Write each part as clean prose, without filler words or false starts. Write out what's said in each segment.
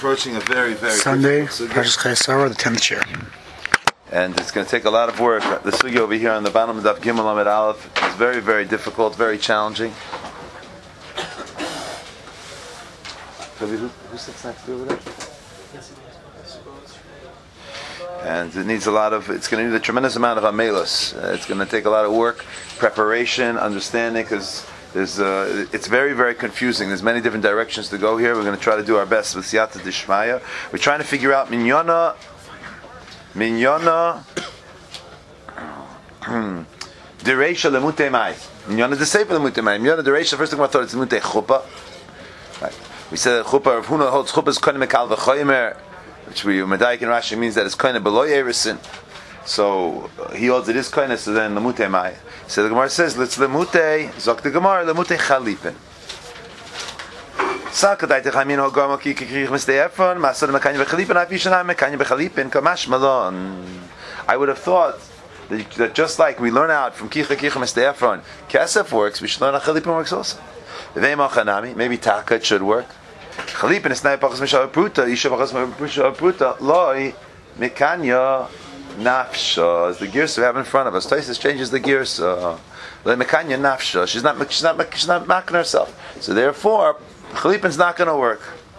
approaching a very, very Sunday, Parshas Chayei Sarah, the 10th chair. And it's going to take a lot of work. The sugya over here on the bottom of Daf Gimel Amid Aleph is very, very difficult, very challenging. Who sits next to you over there? And it needs it's going to need a tremendous amount of amelos. It's going to take a lot of work, preparation, understanding, because it's very, very confusing. There's many different directions to go here. We're going to try to do our best with Siyata Dishmaya. We're trying to figure out Minyana, Dereisha Lemute Mai. Minyana Desefer Lemute Mai. Minyana Dereisha, first thing I thought it's Lemute Chuppah. Right. We said that Chuppah, Rav Huna holds Chuppah is Koine Mekal V'choymer, which Medayik and Rashi means that it's Koine Beloy Erisin. So he holds it is Koine, so then Lemute Mai. So the Gemara says, let's Lemute, Zok the Gemara, Lemute Chalipin. Sakadai Techamin Hogam Ki Kikrich Mistei Efron, Masad Mekanya Bechalipin, Afishana Mekanya Bechalipin, Kamash Malon. I would have thought that just like we learn out from Kicha Mistei Efron, Kesef works, we should learn how Chalipin works also. Maybe Taka should work. Chalipin is not Pachas Mishav Pruta, Yishav Pachas Mishav Pruta, Loi Mekanya Nafsha is the gears we have in front of us. Taisus changes the gears. Loi Mekanya Nafsha. She's not making herself. So therefore, Chalipin's not going to work.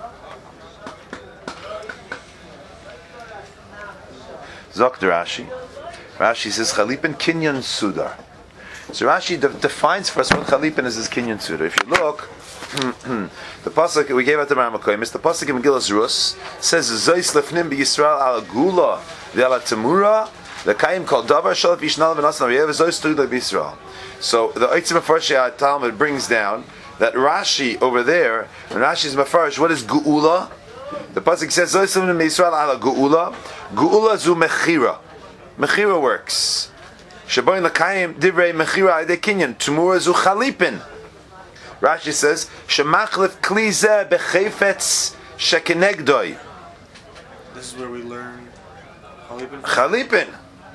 Zok Rashi. Rashi says Chalipin Kinyan Sudar. So Rashi defines for us what Chalipin is Kinyan Sudar. If you look, the pasuk we gave out the Ramakoyim, the pasuk in Megillas Rus says Zois Lefnim BeYisrael Al Gula V'Al Tamura L'Kayim Kol Davar Shalaf Yishnal V'Nasna V'Yev Zois Tuda BeYisrael. So the Eitzim Mefarshei Talmud brings down that Rashi over there, when Rashi's Mefarsh, what is Geula? The pasuk says Zois Lefnim BeYisrael Al Geula. Geula zu Mechira. Mechira works. Shaboin L'Kayim Divrei Mechira Ade Kinyan Tamura zu Chalipin. Rashi says, "Shemachlif klize bechayfetz shekenegdoi." This is where we learn Chalipin. Chalipin.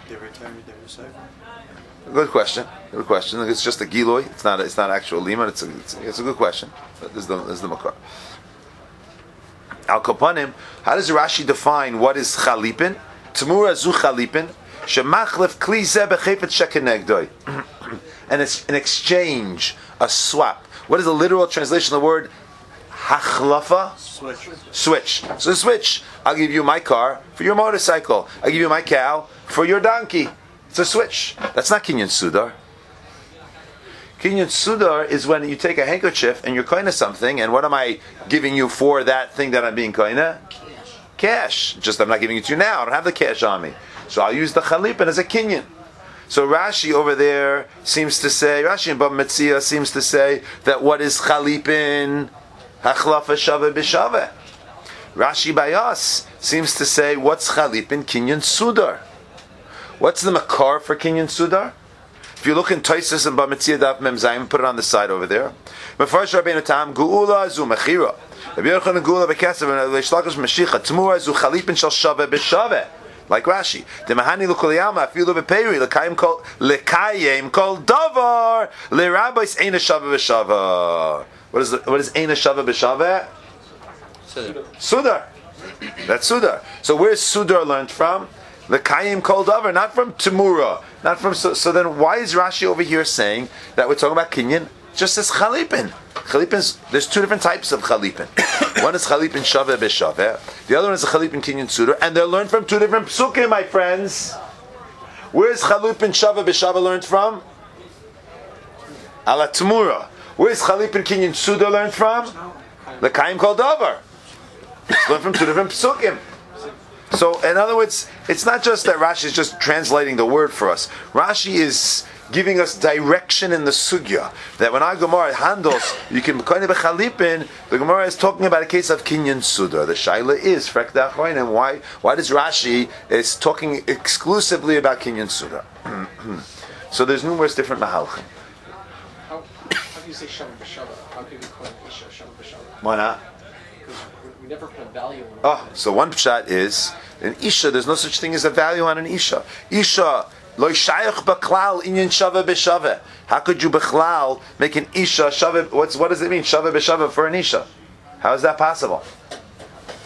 Good question. Good question. It's just a giloi. It's not actual lima. It's a good question. This is the makar. Al kapanim. How does Rashi define what is Chalipin? Tamura zu Chalipin. Shemachlif klize bechayfetz shekenegdoi. And it's an exchange, a swap. What is the literal translation of the word hachlafa? Switch. So switch. I'll give you my car for your motorcycle. I'll give you my cow for your donkey. It's a switch. That's not Kinyan Sudar. Kinyan Sudar is when you take a handkerchief and you're koina something, and what am I giving you for that thing that I'm being koina? Cash. Just I'm not giving it to you now. I don't have the cash on me. So I'll use the chalipin as a kinyan. So Rashi over there seems to say, Rashi in Bab Metzia seems to say that what is Chalipin? Hachlafa Shava B'Shava. Rashi by us seems to say, what's Chalipin? Kinyan Sudar. What's the makar for Kinyan Sudar? If you look in Taisus and Bab Metzia Daf Mem Zayim, put it on the side over there. Mefarsh Rabbeinu Tam, Geula zu Mechira. Rabbi Yochanan Geula B'Kesav, and Leishlakish Mashiach, Tmura zu Chalipin shal Shava B'Shava. Like Rashi, the Mahani Lukuliyama, Afilu Beperi, Lekayim Kol Davar, Le Rabbis Eina Shava B'Shava. What is Eina Shava B'Shava? Sudar. That's Sudar. So where's Sudar learned from? Lekayim Kol Davar, not from Tamura, not from. So then, why is Rashi over here saying that we're talking about Kinyan? Just as Chalipin. There's two different types of Chalipin. One is Chalipin Shava B'Shava. The other one is a Chalipin Kinyan Sudar, and they're learned from two different psukim, my friends. Where's Chalipin Shava B'Shava learned from? Ala Tamura. Where's Chalipin Kinyan Sudar learned from? L'Kayim Kol Davar. It's learned from two different psukim. So, in other words, it's not just that Rashi is just translating the word for us. Rashi is giving us direction in the sugya. That when our Gemara handles, you can kind of chalipin. The Gemara is talking about a case of kinyan sudar. The shaila is frek da'achroin, and why does Rashi is talking exclusively about kinyan sudar? So there's numerous different mahalchim. How do you say shava b'shava? How can we call it isha shava b'shava? Why not? Because we never put a value on it. Oh, so one pshat is in isha. There's no such thing as a value on an isha. Isha. Lo shayach b'klal inyan shava b'shava. How could you b'klal make an isha shava? What does it mean shava b'shava for an isha? How is that possible?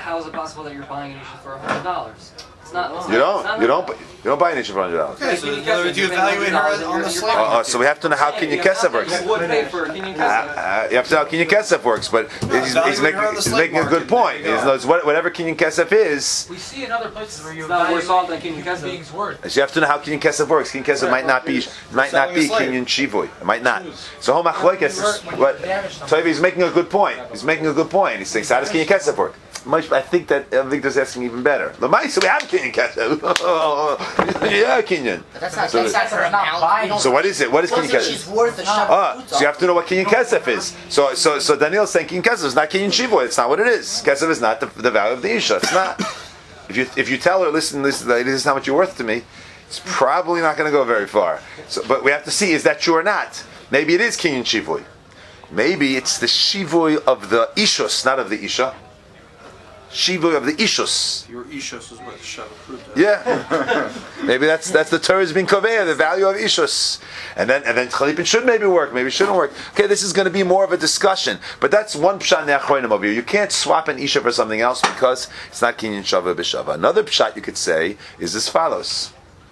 how is it possible that you're buying an issue for $100? It's not. You don't buy an issue for $100. Okay, so in other words, you evaluate her on the slave. So we have to know how Kinyan Kesef works. You would pay for Kinyan Kesef. You have to know how Kinyan Kesef works, but he's making a good point. Whatever Kinyan Kesef is, We see in other places where you It's not worse off than evaluate Kinyan human Kesef. beings' worth. so you have to know how Kinyan Kesef works. Kinyan Kesef might not be Kinyan Shivui. It might not. So Hom Achloikes is what Toivi is making a good point. He's making a good point. He's saying, so how does Kinyan Kesef work? I think Victor's asking even better. So we have Kinyan Kesef. Yeah, Kinyan. But that's not. So That's not buying. So what is it? What is Kinyan She's Kesef? worth a shot. So you have to know what Kinyan Kesef is. So Daniel's saying Kinyan Kesef is not Kinyan Shivui. It's not what it is. Kesef is not the value of the Isha. It's not. If you tell her, listen, this is how much you're worth to me, it's probably not going to go very far. So, but we have to see, is that true or not? Maybe it is Kinyan Shivui. Maybe it's the Shivui of the Ishus, not of the Isha. Shivui of the Ishus. Your Ishus is worth a shot of fruit. Yeah. Maybe that's the Torah's being koveya, the value of Ishus. And then Chalipin should maybe work, maybe shouldn't work. Okay, this is going to be more of a discussion. But that's one pshat ne'achronim over here. You can't swap an Isha for something else because it's not Kinyan Shava b'Shava. Another pshat you could say is as follows.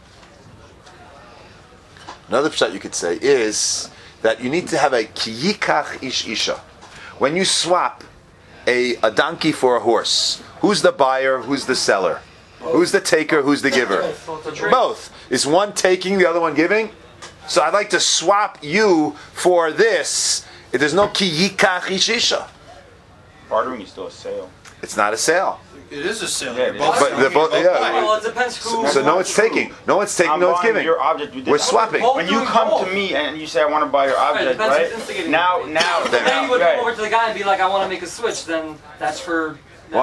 Another pshat you could say is that you need to have a kiyikach ish Isha. When you swap a donkey for a horse, who's the buyer, who's the seller? Who's the taker, who's the giver? Both. Is one taking, the other one giving? So I'd like to swap you for this. If there's no ki yikach ish Isha. Bartering is still a sale. It's not a sale. It is a sale. Yeah, But they're both, yeah. Well, it depends who. So no one's taking. No one's taking, I'm no one's buying giving. your object. We're swapping. When you come to me and you say I want to buy your object, depends right? who's instigating Now, Then you would right. go over to the guy and be like, I want to make a switch. Then that's for.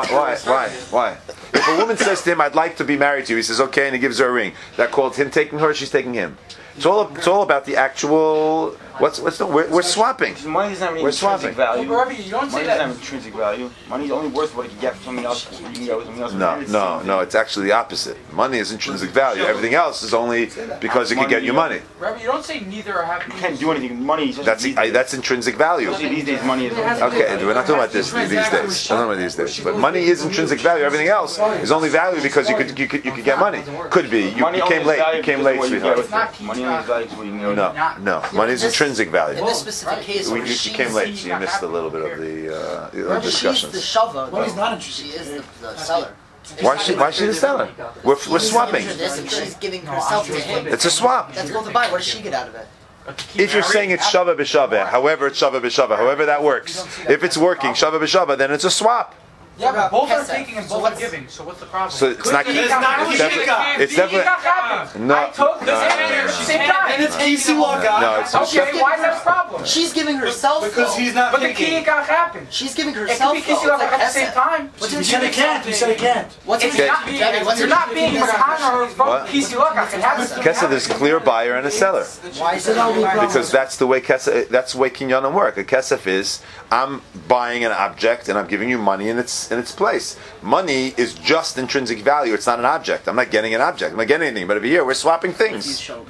Why? If a woman says to him, I'd like to be married to you, he says, okay, and he gives her a ring. That called him taking her, she's taking him. It's all about the actual. We're swapping. Money doesn't have any We're intrinsic swapping. value. Well, Rabbi, you don't Money say doesn't that. have intrinsic value. Money is only worth what you can get from something else. You can get with something else. No. It's actually the opposite. Money is intrinsic value. Everything else is only because it can get you money. Rabbi, you don't say neither are happy. You can't do anything. Money is just That's intrinsic value. Especially these days, money is. Okay, we're not talking about this these days. We're not talking about these days. But money is intrinsic value. Everything else is only value because you could get money. Could be. You came late. You came late, sweetheart. Money only is value because what you can get. No. Money is intrinsic value. In this specific case, You where came late, so you missed a little bit of the she's discussions. the shava. Well, he's not interested. She is the seller. Why is she the seller? We're swapping. She's giving her this and she's giving herself to him. It's a swap. That's both to buy. What does she get out of it? If you're saying it's shava b'shava, however it's shava b'shava, however that works. If it's working shava b'shava, then it's a swap. Yeah, but both are Kesef. taking and So both are what's- giving. So what's the problem? So it's not. It's not It's definitely. It's definitely. No. I took this at the same time. And it's Casey Walker. No, it's Okay, why is that a problem? She's giving herself. Because though. he's not But the thinking. kiyikach happened. She's giving It could herself. be kissy though. at the same time. What's He said he can't. He said he can't. What's It's it? not being, Debbie, what's you're it- not being Makana or What? kissy lokach. It has to be. Kesa, there's a clear buyer and a seller. Why is it all Because that's the way Kesef, that's the way kinyanim work. A Kesef is, I'm buying an object and I'm giving you money in its place. Money is just intrinsic value. It's not an object. I'm not getting an object. I'm not getting anything. But over here, we're swapping things. So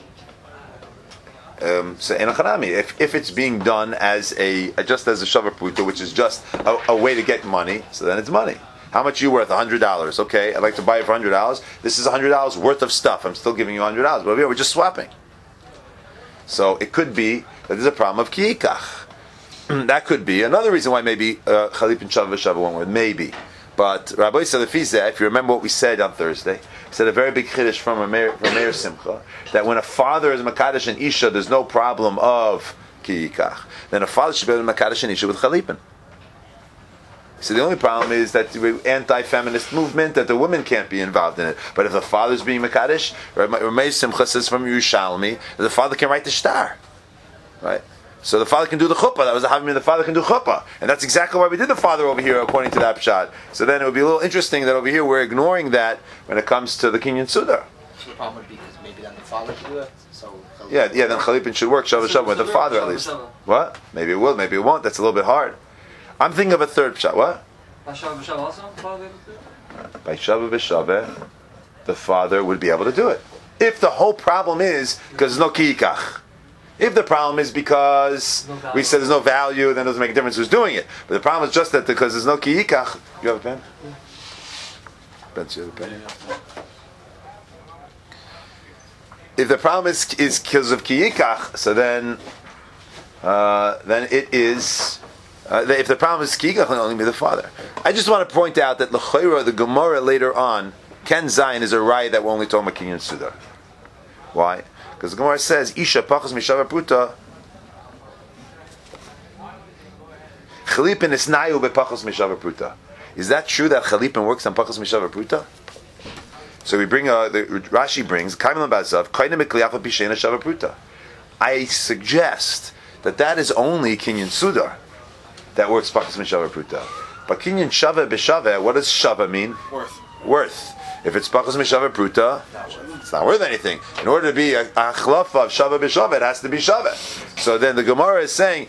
enochanami, if it's being done as just as a shavar pruta, which is just a way to get money, so then it's money. How much are you worth? $100. Okay, I'd like to buy it for $100. This is $100 worth of stuff. I'm still giving you $100. But over here, we're just swapping. So it could be that there's a problem of kiyikach. That could be another reason why maybe chalip and shava v'shava won't work. Maybe. But Rabbi Salafizeh, if you remember what we said on Thursday, he said a very big chiddush from Meir Simcha, that when a father is Makadosh and Isha, there's no problem of kiyikach. Then a father should be able to Makadosh and Isha with chalipin. So the only problem is that the anti-feminist movement, that the women can't be involved in it. But if the father's being Makadosh, Meir Simcha says from Yerushalmi, the father can write the shtar. Right? So the father can do the chuppah. That was the having the father can do chuppah, and that's exactly why we did the father over here, according to that pshat. So then it would be a little interesting that over here we're ignoring that when it comes to the kinyan suda. So the problem would be because maybe then the father can do it. So Yeah. Then chalipin should work shavah shavah with the father at least. What? Maybe it will. Maybe it won't. That's a little bit hard. I'm thinking of a third pshat. What? By Shabbat B'Shabbat also? By shavah v'shaveh, the father would be able to do it. If the whole problem is because there's no kiyikach. If the problem is because we said there's no value, then it doesn't make a difference who's doing it. But the problem is just that because there's no kiyikach. You have a pen? Ben, you have a pen? If the problem is because of kiyikach, so then it is. If the problem is kiyikach, then only be the father. I just want to point out that l'chayra, the Gemara later on, Ken Zayin is a right that we're only talking about kinyan sudar. Why? Because the Gemara says, Isha pachas mishava pruta. Chalipin is nayu bepachas mishava pruta. Is that true that Chalipin works on pachas mishava pruta? So we bring, Rashi brings, Kaimel Bazav, Kaina Mikliafa Pishena Shava Pruta. I suggest that is only kinyan sudar that works pachas mishava pruta. But kinyan shava b'shava, what does shava mean? Worth. If it's pachas mishava pruta, it's not worth anything. In order to be a achlafa of shava b'shava, it has to be shava. So then the Gemara is saying,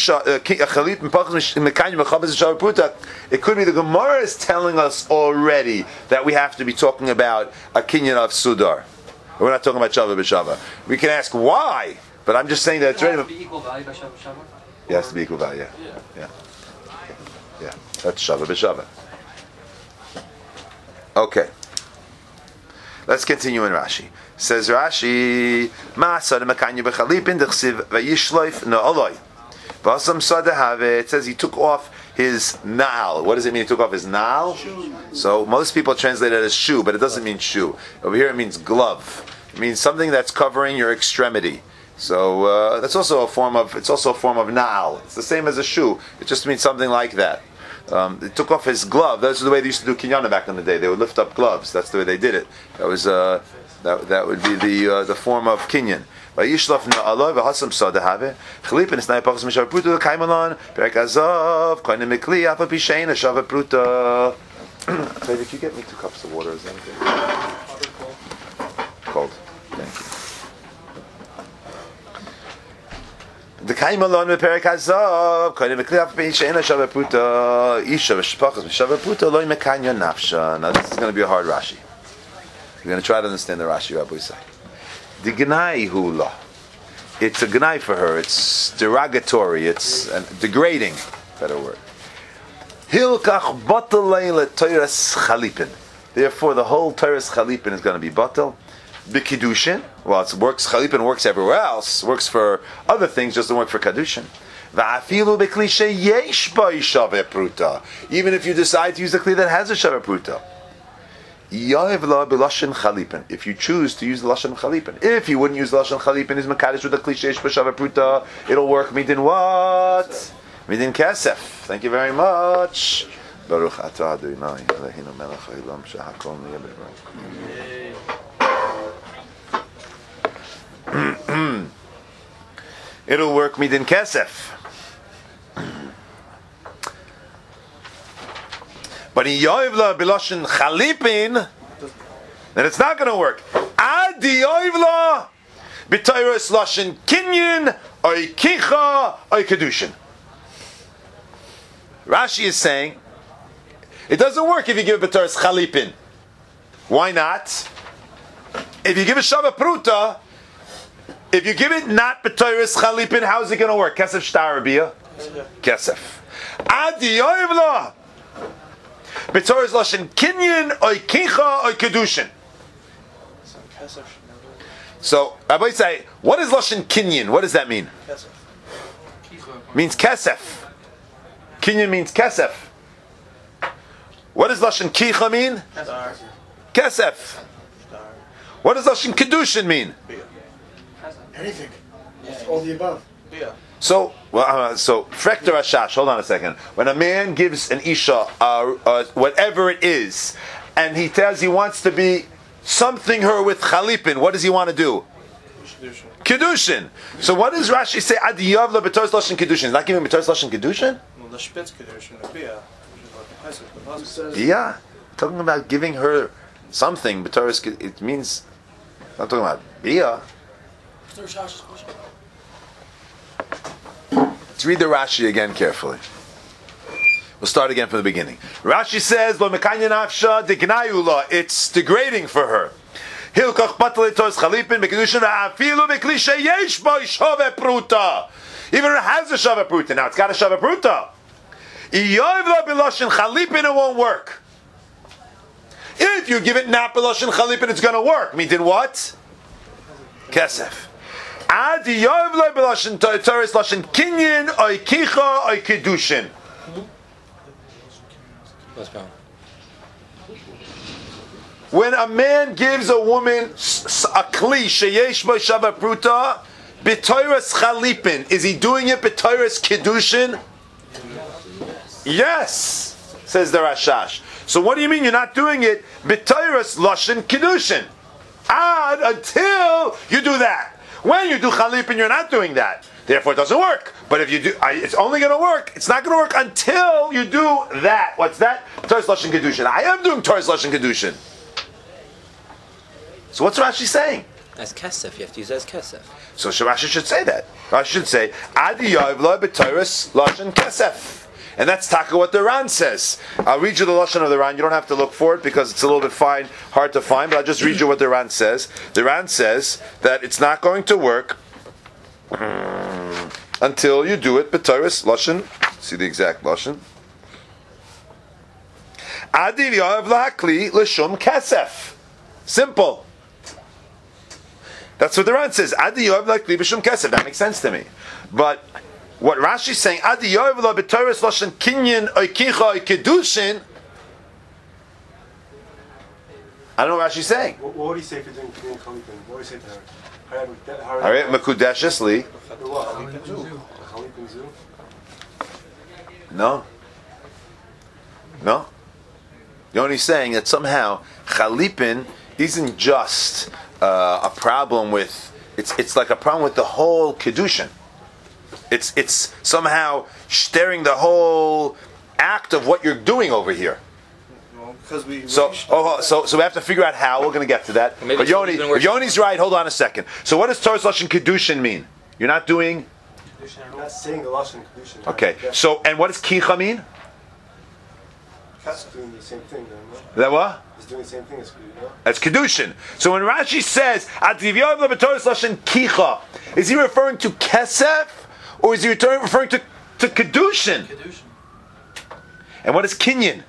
it could be the Gemara is telling us already that we have to be talking about a kinyan of sudar. We're not talking about shava b'shava. We can ask why, but I'm just saying that it's It ready. has to be equal value by shava b'shava? It has to be equal value. Yeah. That's shava b'shava. Okay. Let's continue in Rashi. Says Rashi, Ma'asad makanya b'chalipin d'chsiv v'yishloif na'oloi. V'asam sadahave. It says he took off his na'al. What does it mean he took off his na'al? So most people translate it as shoe, but it doesn't mean shoe. Over here it means glove. It means something that's covering your extremity. So that's also a form of. It's also a form of na'al. It's the same as a shoe. It just means something like that. They took off his glove. That's the way they used to do kinyana back in the day. They would lift up gloves. That's the way they did it. That was that would be the form of kinyan. Vayishlaf na'aloi v'hasam sadahave chalipin is na'ipachas mishav pruta kaimalan perek azav koine mikli apa pishein ashava pruta. David, can you get me 2 cups of water? Is that anything? Cold. Thank you. The kaimalon beperek hazav koine mikli apa pishein ashava pruta isha v'shpachas mishav pruta loy mekanya nafsha. Now this is going to be a hard Rashi. We're going to try to understand the Rashi Rabbi say. The gnai hula. It's a gnai for her. It's derogatory. It's degrading. Better word. Hilkach batalei leToras chalipin. Therefore, the whole Toras chalipin is going to be batal. B'kiddushin. Well, it works. Chalipin works everywhere else. Works for other things. Just doesn't work for kiddushin. Va'afilu b'klishe yesh ba'ishaveh pruta. Even if you decide to use a kli that has a shaveh pruta. If you choose to use the lashon chalipin, if you wouldn't use the lashon chalipin, is makadosh with the cliche shpashava pruta. It'll work. Midin what? Midin kesef. Thank you very much. Baruch atah Adonai Eloheinu melech haolam shehakol niyeh b'dvaro. It'll work. Midin kesef. But in Yoivla Biloshin Chalipin, then it's not going to work. Adi Yoivla B'Tayros Loshin Kinyin Oy Kicha Oy Kedushin. Rashi is saying it doesn't work if you give B'Tayros Chalipin. Why not? If you give a Shava Pruta, if you give it not B'Tayros Chalipin, how is it going to work? Kesef Shtar Rabia? Kesef. Adi Yoivla B'Torah's lashon kinyan oy kicha oy kedushin. So Rabbi say, what is lashon kinyan? What does that mean? Means kesef. Kinyan means kesef. What does lashon kicha mean? Kesef. What does lashon kedushin mean? Anything. All the above. So, Frekter Ashash, hold on a second. When a man gives an Isha, whatever it is, and he tells he wants to be something her with Chalipin, what does he want to do? Kedushin. So what does Rashi say? Adi Yavla B'Toras Lashon Kedushin. Is not giving B'Toras Lashon Kedushin? Yeah. Talking about giving her something, B'Toras, it means, not talking about Bia. Let's read the Rashi again carefully. We'll start again from the beginning. Rashi says, "Lo mekanya nafsha degnayula." It's degrading for her. Hilkach batal toros chalipin bekidushin afilu bekli sheyesh bo shove pruta. Even if it has a shove pruta, now it's got a shove pruta. Iyov lo biloshin chalipin, it won't work. If you give it not biloshin chalipin, it's going to work. Meaning what? Kesef. Ad iyov lo biloshin toros loshin kinyin oy kicha oy kedushin. When a man gives a woman a kli sheyesh bo shava pruta b'toras chalipin, is he doing it b'toras kedushin? Yes, says the Rashash. So what do you mean you're not doing it b'toras loshin kedushin? Ad until you do that. When you do chalipin, you're not doing that. Therefore, it doesn't work. But if you do, it's only going to work. It's not going to work until you do that. What's that? Toras loshin kedushin. I am doing toras loshin kedushin. So what's Rashi saying? As kesef, you have to use it as kesef. So Rashi should say that. Rashi should say, Adi Yav lo b'toras loshin kesef. And that's taka what the Ran says. I'll read you the lashon of the Ran. You don't have to look for it because it's a little bit hard to find, but I'll just read you what the Ran says. The Ran says that it's not going to work until you do it b'toras loshin. See the exact lashon. Adi Yav lahakli l'shum kesef. Simple. That's what the Ran says. Adi Yoav lahakli b'shum kesef. That makes sense to me. But what Rashi is saying, Adi Yoav lo b'toras loshen kinyan oy kicha oy kedushin. I don't know what Rashi's saying. What would he say if you're doing Kinyan Chalipin? What would he say to her? All right, Mekudeshes li. Chalipin zu? No. You're only saying that somehow Chalipin isn't just a problem with it's like a problem with the whole kedushin. It's somehow staring the whole act of what you're doing over here. Well, because so we have to figure out how. We're going to get to that. Maybe But Yoni's right. Hold on a second. So what does Toras loshin kedushin mean? You're not doing. I'm not saying the lashon kedushin. Okay. So and what does kicha mean? He's doing the same thing, no? That what? He's doing the same thing as kedushin, no? That's kedushin. So when Rashi says "Adiv lo b'toras loshin kicha," is he referring to kesef or is he referring to kedushin? Kedushin. And what is kinyan?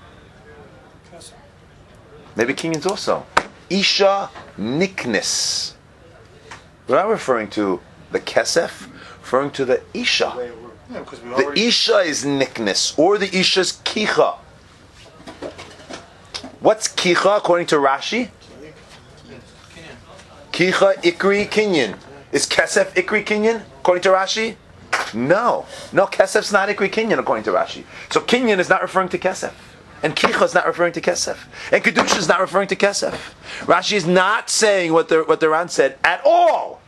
Maybe kinyan's also isha niknis. We're not referring to the kesef, referring to the isha. Yeah, because we The already. isha is niknis or the isha's kicha. What's kicha according to Rashi? Kicha ikri kinyan. Is kesef ikri kinyan according to Rashi? No, kesef's not ikri kinyan according to Rashi. So kinyan is not referring to kesef, and kicha is not referring to kesef, and kedusha is not referring to kesef. Rashi is not saying what the Ran said at all.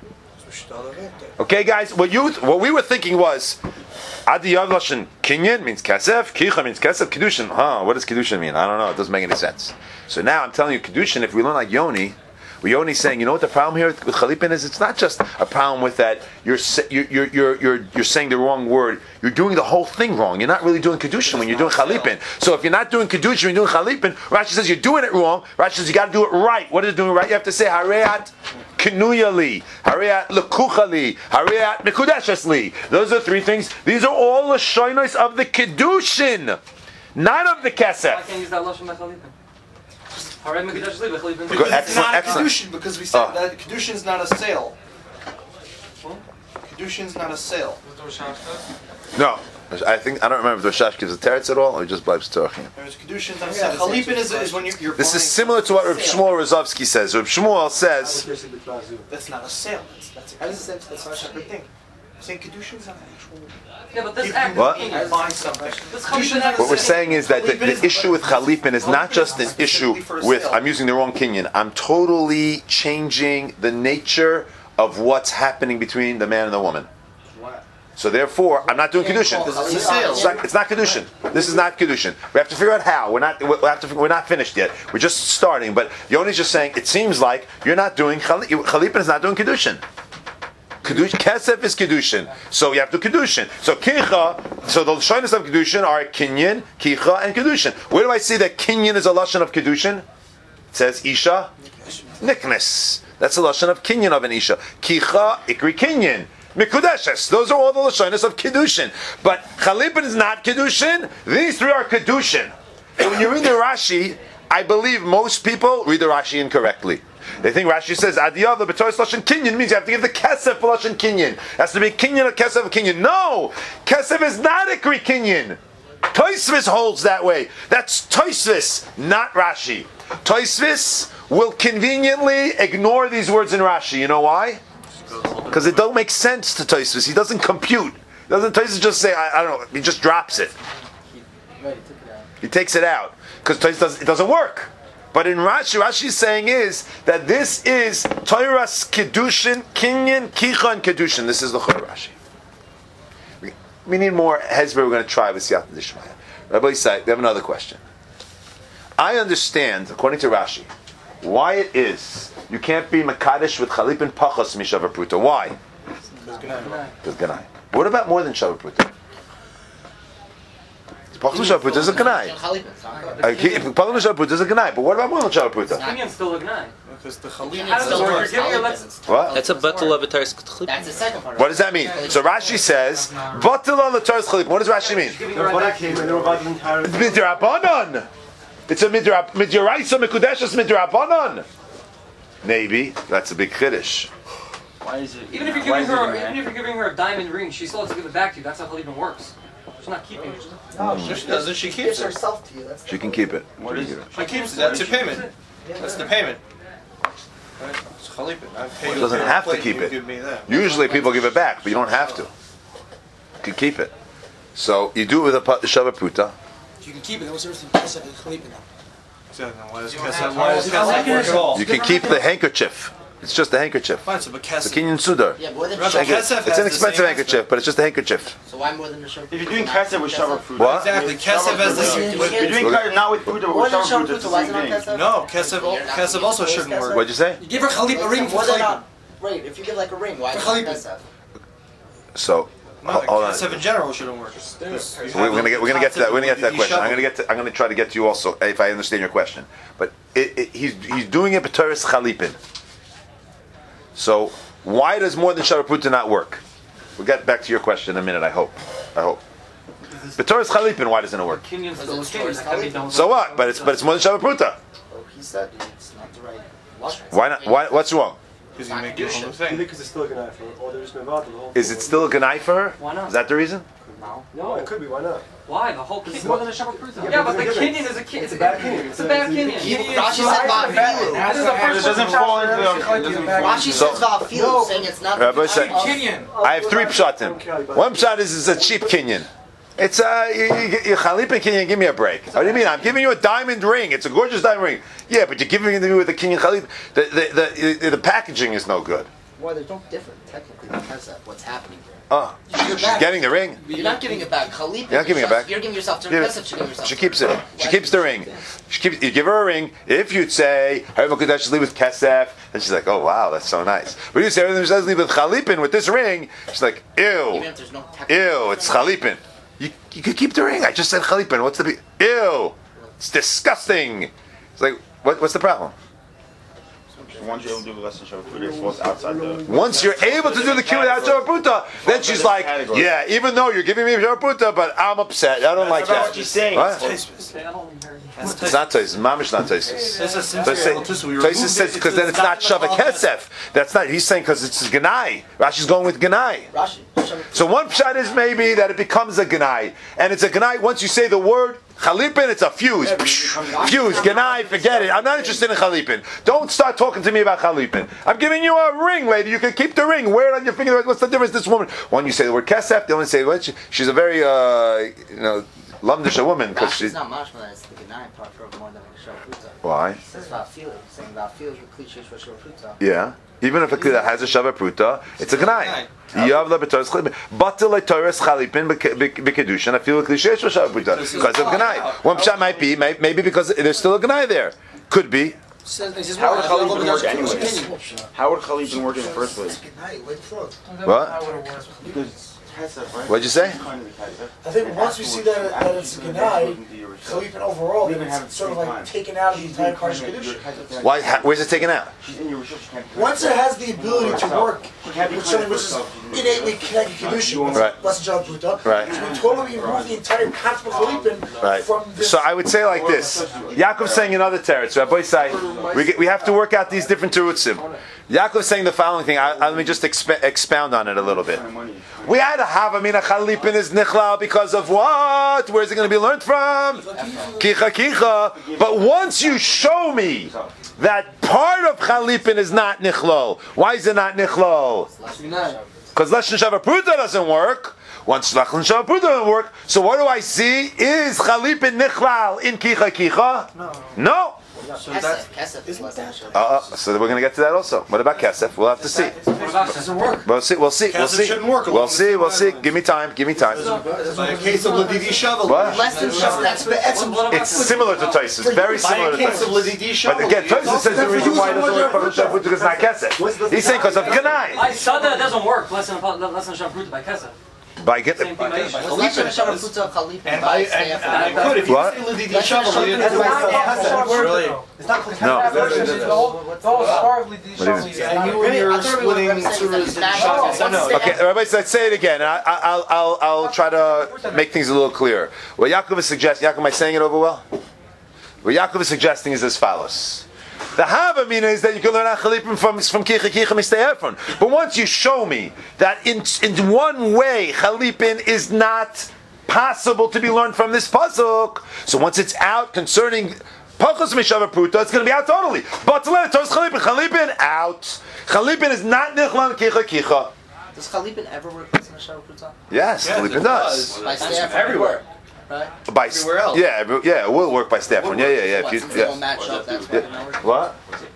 Okay, guys, what we were thinking was Adi Yav loshin kinyan means kesef, kicha means kesef, kedushin. What does kedushin mean? I don't know. It doesn't make any sense. So now I'm telling you, kedushin. If we learn like Yoni, Yoni's saying, you know what the problem here with chalipin is? It's not just a problem with that you're saying the wrong word. You're doing the whole thing wrong. You're not really doing kedushin when you're doing chalipin. So if you're not doing kedushin when you're doing chalipin, Rashi says you're doing it wrong. Rashi says you got to do it right. What is it doing right? You have to say hareat kenuyali, hareat lekuchali, hareat mekudeshesli. Those are three things. These are all the shoynos of the kedushin, not of the I kesef. can't use that lashon b'chalipin. Harei mekadosh li b'chalipin. Because it's Excellent, not a excellent. kedushin, because we said that kedushin's not a sale. Kedushin's not a sale. No, I don't remember if the Rashash gives a teretz at all, or just blibes torchim. There's kedushin's not a sale. Chalipin is when you're This is buying similar to what Reb sale. Shmuel Rozovsky says. Reb Shmuel says, That's not a sale. That's a separate thing. I'm saying kedushin's not an actual. Yeah, but this You act. What? You buy something. This Kedushin's chalipin not a what we're sale. saying is that the issue with Chalipin is not just an issue with, I'm using the wrong kinyan, I'm totally changing the nature of what's happening between the man and the woman. So therefore, I'm not doing Kedushin. Because it's a sale. It's not Kedushin. This is not Kedushin. We have to figure out how. We're not finished yet. We're just starting. But Yoni's just saying, it seems like you're not doing, Chalipin is not doing Kedushin. Kesef is Kedushin. So you have to Kedushin. So Kicha, so the Shoynas of Kedushin are Kinyan, Kicha, and Kedushin. Where do I see that Kinyan is a Lashon of Kedushin? It says Isha. niknes. That's the lashon of kinyan of an isha. Kicha ikri kinyan. Mikudeshes. Those are all the lashonos of kedushin. But chalipin is not kedushin. These three are kedushin. And when you read the Rashi, I believe most people read the Rashi incorrectly. They think Rashi says Adiyav the b'tois lashon kinyan means you have to give the kesef for lashon kinyan. It has to be kinyan or kesef of kinyan. No, kesef is not ikri kinyan. Tosfos holds that way. That's Tosfos, not Rashi. Tosfos will conveniently ignore these words in Rashi. You know why? Because it don't make sense to Tosfos. He doesn't compute. Doesn't Tosfos just say, I don't know, he just drops it. He takes it out. Because it doesn't work. But in Rashi, Rashi's saying is that this is Torah's Kedushin, Kinyan, Kicha, and Kedushin. This is the Chor Rashi. We need more Hezbollah. We're going to try with Siyat Dishmaya. Rabbi Yisai, we have another question. I understand, according to Rashi, why it is you can't be Makadesh with Chalipin Pachos Mishavar Pruta. Why? Because Ganai. What about more than Shavar Pruta? Pachos Mishavar Pruta is a Ganai. Pachos Mishavar Pruta is a Ganai. But what about more than Shavar Pruta? Kinyan's still a Gnai. Because the How Chalipin does it work? You're giving your What? That's a batul of a Taris Chalipin. That's the second part. What does that mean? So Rashi says, Batil on the Torah's Chalipin. What does Rashi mean? Giving The it right Rabbanan back to came you. and they were about to entire. It's midrabanan. It's a midraisa mikudeshes midrabanan. Maybe that's a big chiddush. Why is it? Even if you're giving her a diamond ring, she still has to give it back to you. That's how Chalipin works. She's not keeping it. No, she doesn't. She keeps Gives it. herself to you. That's She can keep it. What is it? She keeps it. That's a payment. That's the payment. Right? It's Chalipin. I pay you. Doesn't have to plate, keep you it. Give me that. Usually people give it back, but you don't have to. You can keep it. So you do it with a Shavar Pruta. You can keep it. What's the difference in Kesef and Chalipin? Exactly. Why does Kesef work at all? You can keep the handkerchief. It's just a handkerchief. Fine, so but It's a Kesef. Kinyan Sudar. Yeah, more than Right, Shavar. but Kesef It's has an the expensive same handkerchief, aspect. but it's just a handkerchief. So why more than the Shavar? If you're doing Kesef with Shavar Fruta. What? Exactly. Kesef has the same. What? You're doing Kesef not with Fruta, but More with than Shavar Shavar Fruta. It's the why is same it not thing. Kesef? No, Kesef also shouldn't work. What'd you say? You give her Chalip a ring for More than Chalipin. not. Right, if you give like a ring, why is it For not Chalipin. Kesef? So No, hold on. Kesef in general shouldn't work. We're gonna get to that. We're gonna get to that question. I'm gonna try to get to you also if I understand your question. But he's doing it b'toras chalipin. So why does more than Shavar Pruta not work? We'll get back to your question in a minute. I hope. B'toras chalipin, why doesn't it work? Kinyan's still a Because Kinyan. it's That can be Chalipin. done. So what? But it's more than Shavar Pruta. Oh, he said it's not the right. lashon. Why not? What's wrong? Because you make it a whole thing. Because it's still a good night for her. Or there's no the whole. Is it still a ganai for her? Why not? Is that the reason? No. No, it could be. Why not? Why? The whole Kinyan. more than a Shavar Pruta. Yeah, Yeah, but but the it's Kinyan is a Kinyan. It's a bad Kinyan. It's a bad Kinyan. Rashi said Vafilu. This is the It first doesn't fall into the. Rashi says Vafilu, saying it's not. Rabbi said, Kinyan. I have three pshatim. One pshat is it's a cheap kinyan. It's a chalipin kinyan. Give me a break. What do you mean? I'm giving you a diamond ring. It's a gorgeous diamond ring. Yeah, but you're giving it to me with a kinyan chalip. The packaging is no good. Well, there's no difference technically because of what's happening here. Oh, she's getting the ring. You're not giving it back. Chalipin. You're not giving it back. You're giving yourself to Yeah. Kesef. She giving yourself. She keeps it. She keeps the ring. You give her a ring. If you'd say, "Kodesh leave with kesef," then she's like, "Oh wow, that's so nice." But you say, "Everything says leave with chalipin with this ring," she's like, Even "Ew, if there's no technical ew, it's chalipin." You could keep the ring. I just said chalipin. What's the big? Ew, it's disgusting. It's like, what's the problem? Once you're able to do less than Shavar Fruta, it falls outside the. Once you're able to do the kibbutz without Shavar Pruta, then she's like, "Yeah, even though you're giving me Shavar Pruta, but I'm upset. I don't like That's not that." what she's saying. What? Okay, I don't hear you. It's not Taisus. Mamish not Taisus. It's a simple too, so we removed Taisus says it, because then it's not Shava Kesef. That's not. He's saying because it's Ganai. Rashi's going with Ganai. Rashi. So one pshat is maybe that it becomes a Ganai, and it's a Ganai once you say the word Chalipin. It's a fuse. Fuse Ganai. Forget it. I'm not interested in Chalipin. Don't start talking to me about Chalipin. I'm giving you a ring, lady. You can keep the ring. Wear it on your finger. What's the difference? This woman. One you say the word Kesef. The other one say what? She's a very Lumdisha woman because Rashi's she's. not mashma. It's the Ganai part for more than Shavar Pruta. Why? It says Vafilu, saying Vafilu is a cliche for Shavar Pruta. Yeah. Even if a kid has a Shavar Pruta, it's a Ganai. Yav la b'toras chalipin. Batil le toras chalipin b'kedushin. I feel a cliche for Shavar Pruta because of Ganai. One pshat might be maybe because there's still a Ganai there. Could be. How would Chalipin work anyway? How would Chalipin work in the first place? What? Because What'd you say? I think once we see that it's a Ganai, Chalipin overall, then it's sort of like taken out of the entire Karsh Kedusha. Why? Where's it taken out? Once it has the ability to work, which is innately connected Kedusha, Right. less than Shabbat, Right. so we totally remove the entire concept of Chalipin Right. from this. So I would say like this. Yaakov's saying in other territories, Rabbi Say, we have to work out these different terutzim. Yaakov's saying the following thing. Let me just expound on it a little bit. We had a Havamina Chalipin is Nichlal because of what? Where's it going to be learned from? Kicha Kicha. But once you show me that part of Chalipin is not Nichlal, why is it not Nichlal? Because Lashon Shavapruta doesn't work. Once Lashon Shavapruta doesn't work, so what do I see? Is Chalipin Nichlal in Kicha Kicha? No. Kesef is less than Shabbat. So we're going to get to that also. What about Kesef? We'll have to see. Doesn't work. We'll see. Kesef shouldn't work alone. We'll see. Give me time. Like a case of Ladidi Shovel. What? Less than Shabbat. It's similar to Taisus. Very similar to Case of Taisus. Ladidi Shovel. But again, Taisus says the reason why it doesn't work because it's not Kesef. He's saying because of Ganai. I saw that it doesn't work. Less than Shabbat by Kesef. By get Same thing by Isha. Well, less than Shabbat Chalipin. And I could, if you What? say Ladidi Shovel, you It's not No. The whole star of Lidi Shovel is and not you and your splitting Okay, Rabbi, let's say it again. I'll try to make things a little clearer. What Yaakov is suggesting, Yaakov, am I saying it over well? What Yaakov is suggesting is as follows. The Havamina is that you can learn Achalipim from Kicha Kicha Mistei Ephron. But once you show me that in one way Chalipin is not possible to be learned from this pasuk, so once it's out concerning Pachos Mishava Pruta, it's going to be out totally. But to let it Chalipin out. Chalipin is not Nichlan Kicha Kicha. Does Chalipin ever work with Shabbat? Yes, Chalipin does. By staff everywhere. Right? By Everywhere else. Yeah, it will work by Stefan. Yeah. What, If since you, they yeah. don't match up, that's why Yeah. it doesn't work? What?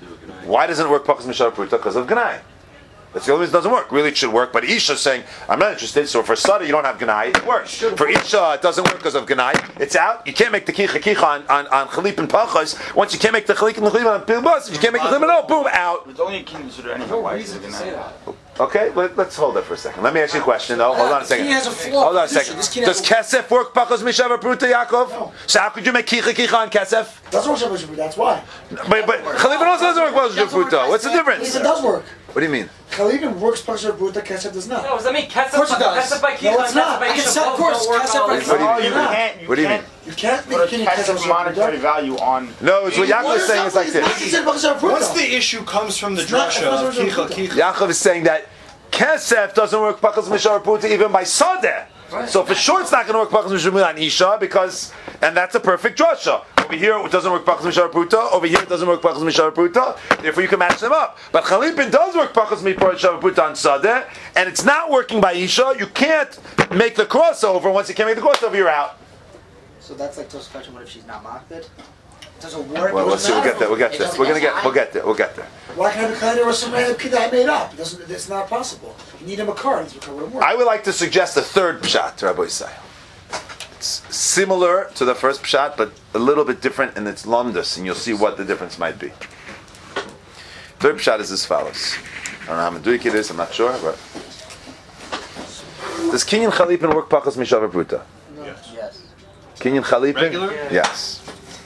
Why doesn't it work Pachas Mishar Pruta? Because of Ganai. That's the only reason it doesn't work. Really, it should work. But Isha's saying, I'm not interested. So for Sada, you don't have Ganai. It works. For Isha, it doesn't work because of Ganai. It's out. You can't make the Kicha on Chalip and Pachas. Once you can't make the Chalip and on Pilbas, you can't make the Chalip at all. Boom, out. It's only a king consider anything. Why is it gonna? Okay, let's hold that for a second. Let me ask you a question, though. Hold on a second. He has a flaw. Hold on a second. Does Kesef work Pachas Mishava Pruta, Yaakov? No. So how could you make Kicha on Kesef? Doesn't work Shabbat, that's why. But Chalip also doesn't work Pachas Pruta. What's the difference? Yes, it does work. What do you mean? Chalipin works Pasha Bruta, Kesef does not. No, does that mean Kesef? course it does. Kesef by Kicha No, it's and not. Kesef by Isha Kesef, of both course, don't work Kesef all by the Kicha. time. do you mean? What do you mean? You can't make Put Kenny a type Kesef of monetary Shabbat. value on. No, it's what Yaakov is saying is like this. Once the issue comes from the drasha of Kicha Kicha, Yaakov is saying that Kesef doesn't work Pachas Mishar Pruta even by Sadeh. So for sure it's not going to work Pachas Mishar Pruta on Isha because, and that's a perfect drasha. Over here it doesn't work Pachas Mishar Pruta. Over here it doesn't work Pachas Mishar Pruta. Therefore you can match them up. But Chalipin does work Pachas Mishar Pruta on Sadeh, and it's not working by Isha. You can't make the crossover. Once you can't make the crossover, you're out. So that's like To's question, what if she's not mocked? Doesn't work. Well, we'll see. We'll get there. We'll get there. We're gonna get. We'll get there. We'll get there. Why can't I be kind or something that I made up? It's not possible. You need him a car. It's would work. I would like to suggest a third pshat, Rabbi Yisrael. It's similar to the first pshat, but a little bit different in its lumdus, and you'll see what the difference might be. Third pshat is as follows. I don't know how Meduik it is, I'm not sure, but does Kinyan Chalipin work Pachas Mishava Pruta? Yes. Kinyan Chalipin? Regular? Yes.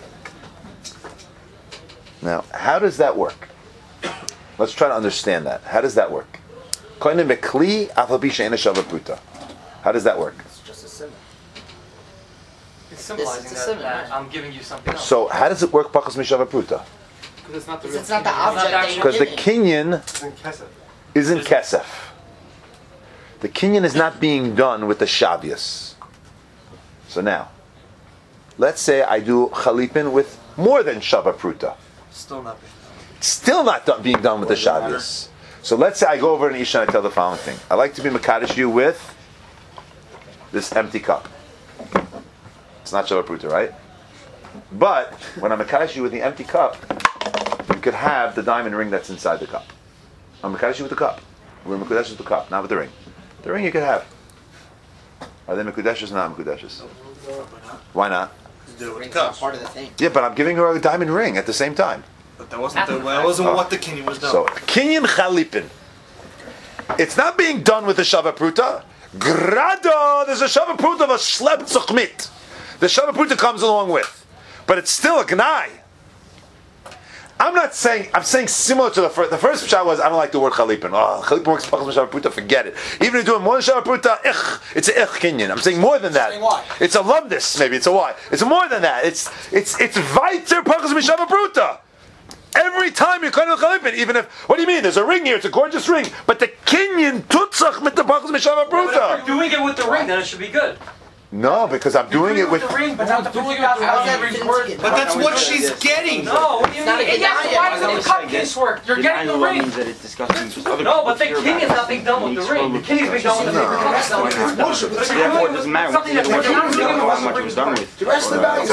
Now, how does that work? Let's try to understand that. How does that work? Koinen Bekli Afal She'ena Shava Pruta. How does that work? It's just a simmer. It's symbolizing It's a that, symbol, that right? I'm giving you something else. So, how does it work Pachas Mishava Pruta? Because it's not the It's real not the Kinyan. object that you're Because the giving. Kinyan isn't Kesef. The Kinyan is not being done with the Shavius. So now, let's say I do Chalipin with more than Shava Pruta. Still not being done with the Shavius. So let's say I go over to Isha and I tell the following thing. I like to be Makadosh you with this empty cup. It's not Shava Pruta, right? But when I'm Makadosh you with the empty cup, you could have the diamond ring that's inside the cup. I'm Mekadesh with the cup. We're Mekadesh with the cup, not with the ring. The ring you could have. Are they Mekudeshes or not Mekudeshes? Why not? Rings are part of the thing. Yeah, but I'm giving her a diamond ring at the same time. But that wasn't what the Kinyan was done. So, Kinyan Chalipin. It's not being done with the Shava Pruta. Grada, there's a Shavapruta of a Shlep Tzachmit. The Shavapruta comes along with. But it's still a Gnai. I'm saying similar to the first pshat was, I don't like the word Chalipin. Oh, Chalipin works Pachas Shavapruta, forget it. Even if you're doing more than Shavapruta, it's an kinyan. I'm saying more than that. It's a lumdis, maybe, it's a why. It's more than that. It's Vaiter Pachas Shavapruta. Every time you're cutting the Chalipin, even if, what do you mean? There's a ring here, it's a gorgeous ring, but the kinyan tutzach mit the Pachas Shavapruta. If you're doing it with the ring, then it should be good. No, because I'm doing it with the ring, but not the doing how the ring's working. But that's what she's getting. No, what do you mean? Yes, why doesn't the cup case work? You're getting the ring. No, but the king is not being done with the ring. The king is being done with the ring. Therefore, it doesn't matter. Something that How much it was done with. The rest of the value is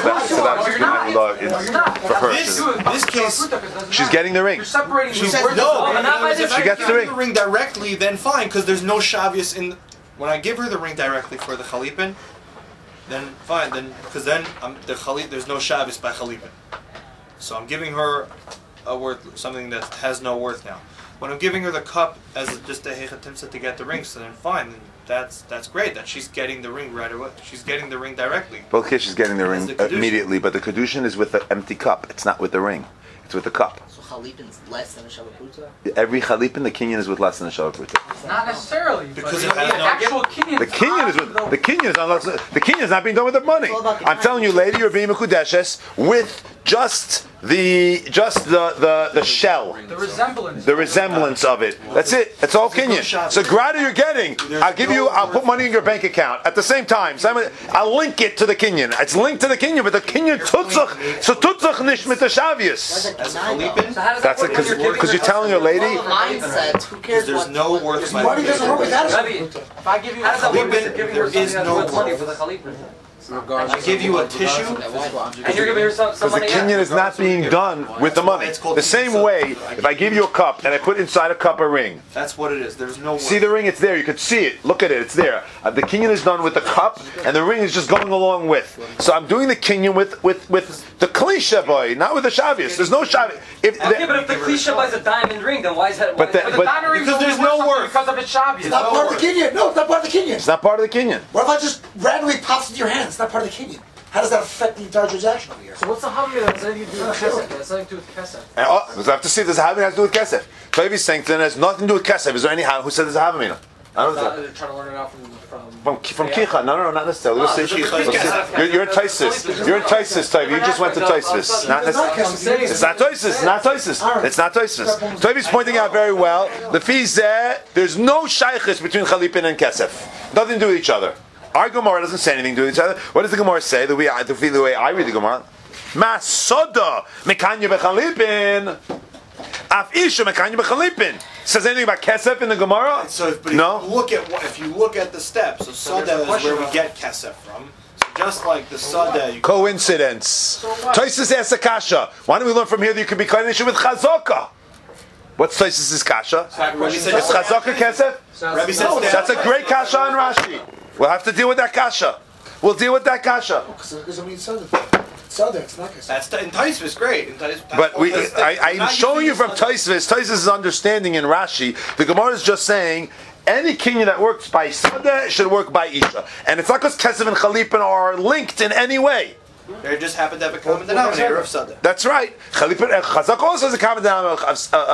for her. This case, She's getting the ring. You're separating she the says word. no. but not by this If I She gets give the her ring. the ring directly, then fine, because there's no shavius in. When I give her the ring directly for the chalipin, then fine, because then there's no shavius by chalipin. So I'm giving her a worth, something that has no worth now. When I'm giving her the cup as just a hechatimsa to get the ring, so then fine, then that's great that she's getting the ring right away. She's getting the ring directly. Both cases, she's getting the ring the kedushin. immediately, but the kedushin is with the empty cup. It's not with the ring. It's with the cup. So Chalipin's less than a Shavapruta? Every chalipin, the kinyan is with less than a shavapruta. Not necessarily. Because but it has the no- actual kinyan. The kinyan is with the kinyan is not the kinyan is not being done with the money. all about the I'm telling you, lady, you're being mekudeshes with just the shell. The resemblance. The resemblance of it. That's it. That's all Kenyan. So grada you're getting. I'll put money in your bank account at the same time. So I'll link it to the Kenyan. It's linked to the Kenyan, but the Kenyan tutzach. So tutzach nish mit the shavius. As chalipin, So how does That's that it, work when because you're giving telling your lady. Mindset, who cares there's what? no worth by Money doesn't work without a Rabbi, Shavapruta. If I give you how does that work when you're Chalipin, giving there her something is that's no worth money worth. for the chalipin? I give you a tissue. And you're giving her some Because the money. kinyan is not being done with the money. The same way, if I give you a cup and I put inside a cup a ring, That's what it is. There's no worth. see the ring, it's there. You could see it. Look at it, it's there. The kinyan is done with the cup, and the ring is just going along with. So I'm doing the kinyan with the klisha boy, not with the shavius. There's no shavius. Okay, but if the cliche buys a diamond ring, then why is that? But But the diamond ring's because only there's worth no something worth. because of its shavius. It's not part of the Kenyan. No, it's not part of the Kenyan. it's not part of the kinyan. What if I just randomly pops into your hand? It's not part of the Kenyan. How does that affect the entire transaction over here? So what's the havamina that's anything to do with kesef? That's nothing to do with kesef. And, I have to see if there's a havamina has to do with kesef. Toivi's saying then it has nothing to do with kesef. Is there any who said there's a havamina? I don't know. They're trying to learn it out From Kicha. No, not necessarily. Let's see. You're in Taisis. You're in Taisis, Toivi. You just went to Taisis. Not necessarily. It's not Taisis. It's not Taisis. It's not Taisis. Toivi's pointing out very well. The fees there. There's no shaykhis between chalipin and kesef. Nothing to do with each other. Our Gemara doesn't say anything to do with each other. What does the Gemara say? The way I read the Gemara. Masoda mekanya bechalipin. Af isha mekanya bechalipin. Says anything about kesef in the Gemara? So, but No. if you look at the steps, so sada is where we get kesef from. So just like the sada, you Coincidence. Toisus asks a kasha. Why don't we learn from here that you could be koinish with chazaka? What's Toisus' kasha? Rabbi Is said chazaka kesef? Rabbi says That's a great kasha on Rashi. We'll have to deal with that kasha. We'll deal with that kasha. Because it doesn't mean Soda. Soda, it's not Kesef. That's in Taisvis great. But I'm showing you from Toisus. Toisus' understanding in Rashi. The Gemara is just saying any kinyan that works by Sada should work by Isha. And it's not because Kesef and Chalipin are linked in any way. They just happen to have a common denominator of sada. That's right. Chazak also has a common denominator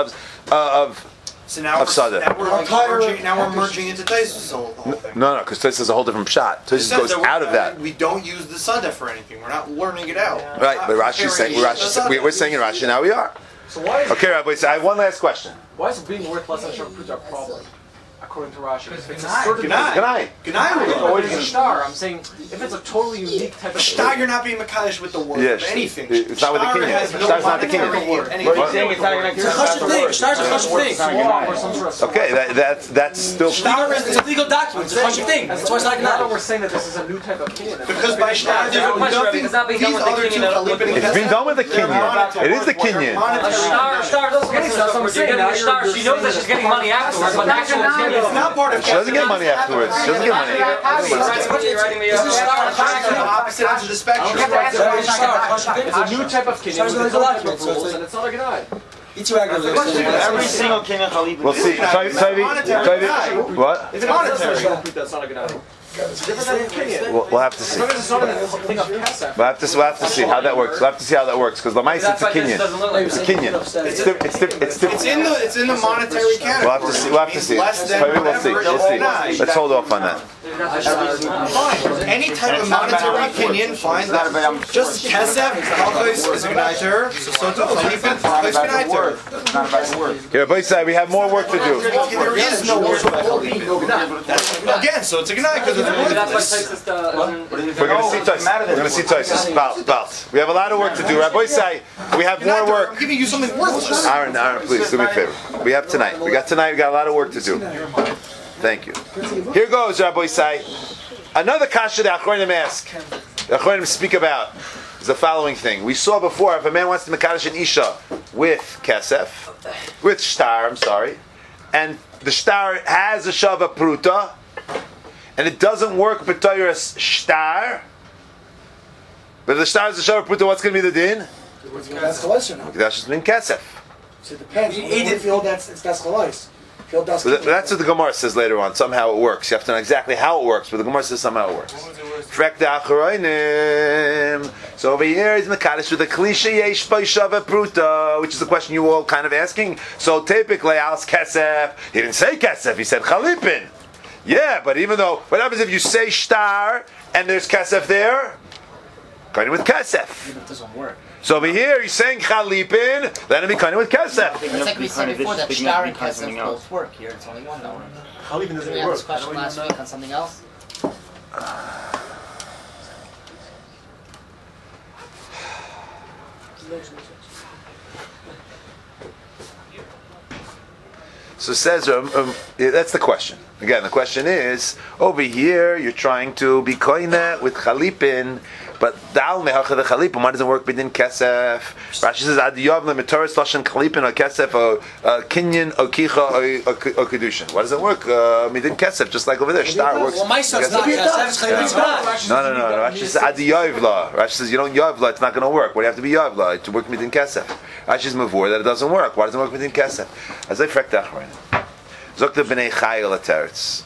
of So now sada. we're merging into Taisvis the whole thing. No, because Toisus has a whole different pshat. It Toisus says goes that out of that. We don't use the sada for anything. We're not learning it out. Right, but Rashi's saying, we're saying in Rashi, now we are. So why is Okay, Rabbi, so I have one last question. why is being worth less than Shavapruta a problem? According to Rashi, if it's a Gnai. certain Gnai. Good night. Gnai. It's a star. I'm saying if it's a totally unique type of Shtar, you're not being Makadosh with the word Yes. of anything. It's not with the Shtar kinyan. has no Shtar's not the monetary kinyan. worth. Anything. What? It's not It's a chashuv thing. Shtar's a chashuv thing. Swap or some sort of swap. Okay, that's still. It's a legal document. It's a chashuv thing. That's why it's not Now that gnai. we're saying that this is a new type of kinyan. Because by Shtar, There's a question, Rabbi, it's not being done with the kinyan. It's been done with the kinyan. It is the kinyan. Star doesn't get stuff. You're giving her star. She knows that she's getting money afterwards, but the actual kinyan It's not part of. She doesn't get money afterwards. She doesn't get money. Opposite ends of the spectrum. It's a new type of kinyan with its own type of rules, and it's not a gnai. You too aggravated. Every single king of Khalipin. We'll see. Toivi, what? It's monetary. That's not a good idea. We'll have to see. We'll have to see how that works. We'll have to see how that works because Lamais it's a Kinyan. It's a Kinyan. It's in the monetary category. We'll have to see. We'll have to see. We'll see. Let's hold off on that. Fine. Any type of monetary opinion, fine. Just Kesef, Kalkos is a Gnaiter, so to Khalipin, Kalkos Gnaiter. Here, boy, side, we have more work to do. There is no work by Khalipin. Again, so it's a Gnaiter because it's worthless. We're going to see Tosis. We're going to see Tosis. Balt. We have a lot of work to do. Rabbi Sai, we have more work. I'm giving you something worthless. Aaron, please do me a favor. We have tonight. We got a lot of work to do. Thank you. Here goes, Rabbi Sai. Another kasha that Achronim ask, the Achronim speak about, is the following thing. We saw before, if a man wants to mekadosh an isha with kesef, with shtar, and the shtar has a shava pruta, and it doesn't work b'toyras shtar, but if the shtar is a shava pruta, what's going to be the din? That's chalais or not? That's just been kesef. So it depends. If you hold that's chalais. But that's what the Gemara says later on. Somehow it works. You have to know exactly how it works, but the Gemara says somehow it works. So over here is Mekadosh with a cliche yesh shava pruta, which is the question you all kind of asking. So typically, Al's kesef. He didn't say kesef. He said chalipin. Yeah, but even though, what happens if you say shtar and there's kesef there? Kind of with kesef. It doesn't work. So over here, he's saying chalipin, then it'll be kind of with kesef. It's like we said before that shtar and kesef both work. Here it's only one that works. Khalipin doesn't We had work. this question last week on something else. So it says, that's the question. Again, the question is, over here, you're trying to be koine with chalipin, but dal mehacha the chalipin, why doesn't work within kesef? Rashi says, adiyav lemetoris lashon chalipin or kesef or kinyan or kicha or kedushin. Why doesn't it work within kesef, just like over there? Shtar works. Well, my son's not kesef. No. Rashi says, adiyav la. Rashi says, you don't yav la, it's not going to work. Why do you have to be yav la? To work within kesef. Rashi says, mavur, that it doesn't work. Why doesn't it work within kesef? As I frek that right now. Zokta b'nei chayil ateretz.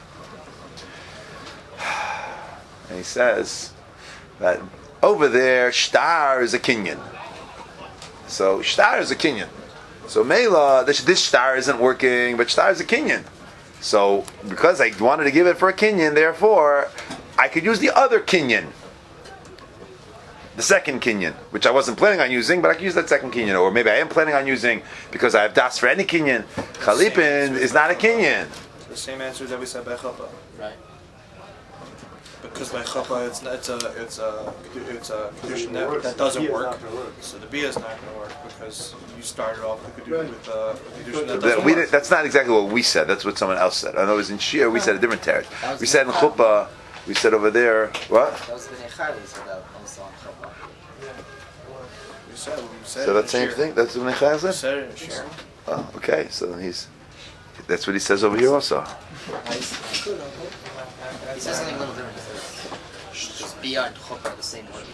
And he says that over there, shtar is a kinyan. So shtar is a kinyan. So Mela, this shtar isn't working, but shtar is a kinyan. So because I wanted to give it for a kinyan, therefore I could use the other kinyan, the second kinyan, which I wasn't planning on using, but I could use that second kinyan, or maybe I am planning on using because I have das for any kinyan. Chalipin is not a kinyan. The same answer that we said by Chapa. Right. Because by Chapa, it's a condition that doesn't work. So the Bia is not going to work because you started off with a condition that doesn't work. That's not exactly what we said. That's what someone else said. I know it was in Shir. We said a different teretz. We said in Chuppah. We said over there. What? That was the Nechai we said that also on Chapa. We said So that same thing. That's what Nechai We said. said it in Shir. Oh, okay. So then that's what he says over here also. He says something a little different. He says, just Bia and Chapa are the same word.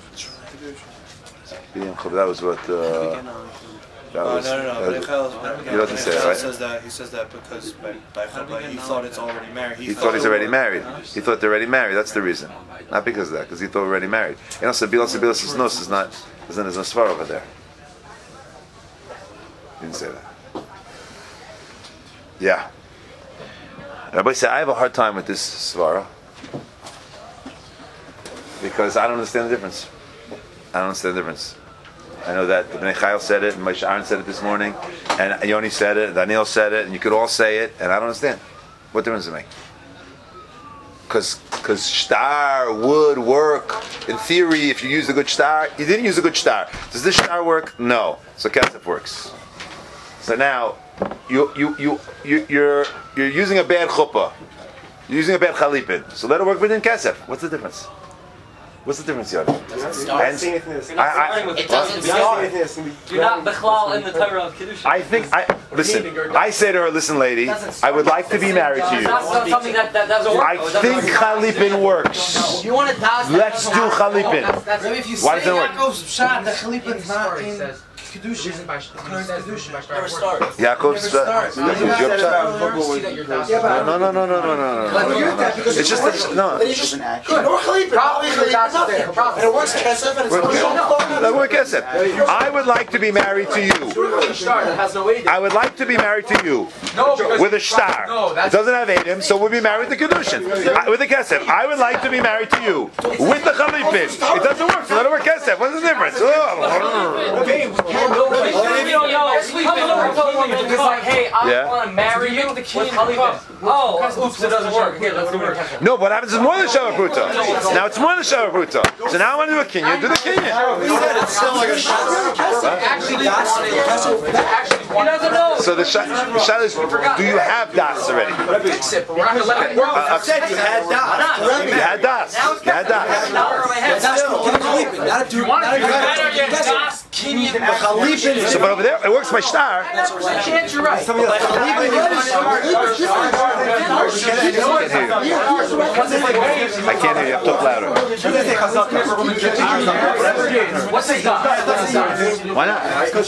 That was what. That was, No. He doesn't say it, right? He says that because by Chapa he thought it's already married. He thought he's already married. He thought they're already married. That's the reason. Not because of that, because he thought already married. And also, Bilas Nus is not. There's no svar over there. He didn't say that. Yeah. Rabbi said, I have a hard time with this svara because I don't understand the difference. I know that Bnei Chayil said it, and Moshe Aaron said it this morning, and Yoni said it, and Daniel said it, and you could all say it, and I don't understand. What difference does it make? Because shtar would work in theory if you use a good shtar. You didn't use a good shtar. Does this shtar work? No. So kesef works. So now you're using a bad chuppah. You're using a bad chalipin. So let it work within kesef. What's the difference? What's the difference, Yoni? It doesn't start. It doesn't start. You're not bechlal in the Torah of Kedusha. I say to her, listen, lady, I would like to be married to you. That's something that doesn't work. I think chalipin works. You want to Let's do chalipin. If you Why say doesn't it work? Yaakov's shot, the chalipin's not in Kedusha. Never starts. Yaakov's Never starts. your child. No. It's just no. Then he's just nor Chalipin. Probably nothing. And it works Kesef and it's That work Kesef. I would like to be married to you. I would like to be married to you with a star. It doesn't have Adam, so we'll be married to Kedushin. With the Kesef. I would like to be married to you with the Chalipin. It doesn't work, so let it work Kesef. What's the difference? Hey, I want to marry you with Chalipin. Oh, oops, it doesn't work. Here, let's do it. No, what happens is more than Shava Pruta. Now it's more than Shava Pruta. So now I want to do a Kinyan. Do the Kinyan. It's still like a He doesn't know. So the Shah is, do you have Das already? We're not going to let it work. I said you had Das. You had Das. You had Das. You want to do Das, Kinyan, Chalipin. So, but over there, it works by star. Chance, you're right. I can't hear you. Have to talk louder. What's his Das? Why not?